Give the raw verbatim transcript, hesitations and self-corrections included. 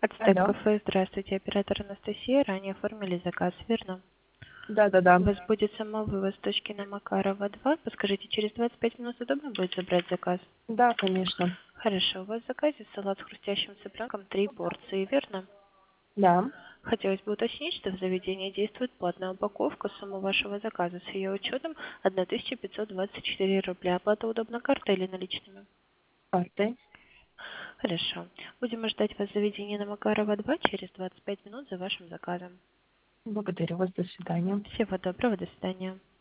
Ацтек Алло. кафе, здравствуйте, оператор Анастасия, ранее оформили заказ, верно? Да-да-да. У вас будет самовывоз с точки на Макарова два. Подскажите, через двадцать пять минут удобно будет забрать заказ? Да, конечно. Хорошо, у вас в заказе салат с хрустящим цыпленком, три порции, верно? Да. Хотелось бы уточнить, что в заведении действует платная упаковка. Сумма вашего заказа с ее учетом тысяча пятьсот двадцать четыре рубля. Оплата удобна картой или наличными? Картой. Хорошо. Будем ждать вас в заведении на Макарова два через двадцать пять минут за вашим заказом. Благодарю вас. До свидания. Всего доброго, до свидания.